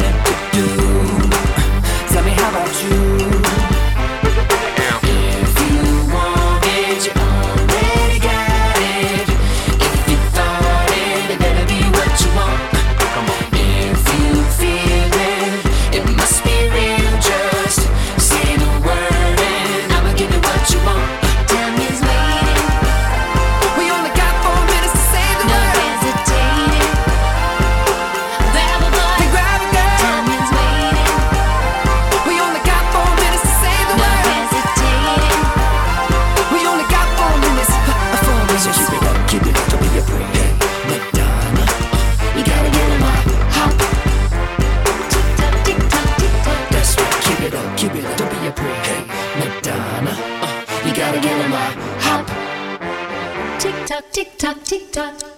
Tell me how about you? If you want it, you already got it. If you thought it, it better be what you want. If you feel it, it must be real. Just say the word and I'ma give you what you want. Time is waiting, We only got 4 minutes to say the no word. hesitating. Grab a boy, Hey, grab it, girl. time is waiting, We only got 4 minutes to say the no word. hesitating. We only got 4 minutes. 4 minutes. So keep it up, don't be afraid. Hey, Madonna, you gotta get on my hop. Tick tock, tick tock, tick tock. That's right, keep it up, don't be afraid. Hey, Madonna, you gotta get on my hop. Tick tock, tick tock, tick tock.